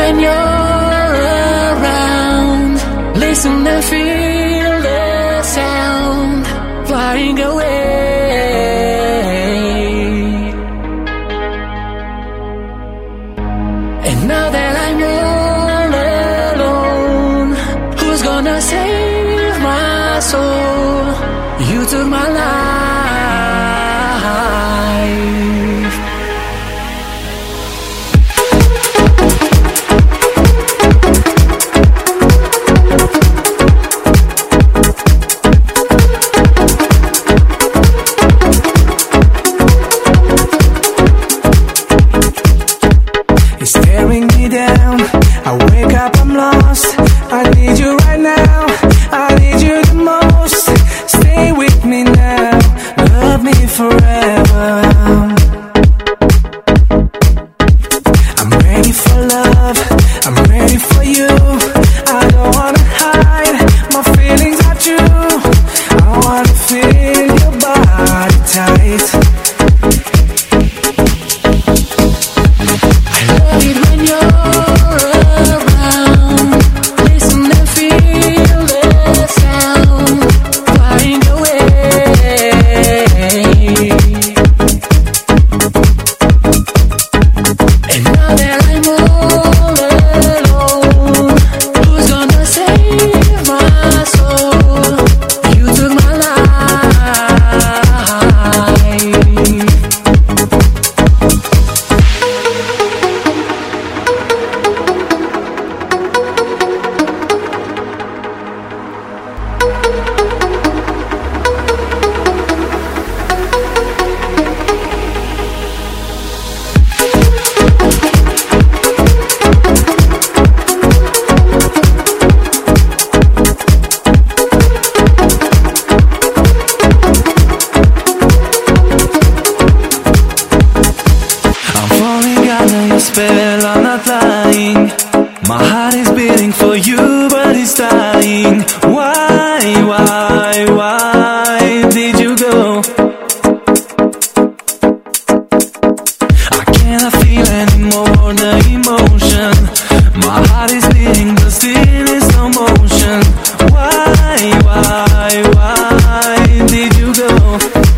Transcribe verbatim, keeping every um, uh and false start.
when you're around. Listen and feel the sound flying away. And now that I'm all alone, who's gonna save my soul? You took my life. It's tearing me down. I wake up, I'm lost. I need you right now. I need you the most. Stay with me now. Love me forever. I'm ready for love. I'm ready for you. I don't wanna hide my feelings at you. I wanna feel your body tight. When you're around, listen and feel the sound flying away. And now that I'm all alone, who's gonna save my soul? You took my life. I'm falling under your spell, I'm not lying. My heart is beating for you, but it's dying. Why, why, why did you go? I cannot feel anymore the emotion. My heart is beating, but still in slow motion. Why, why, why did you go?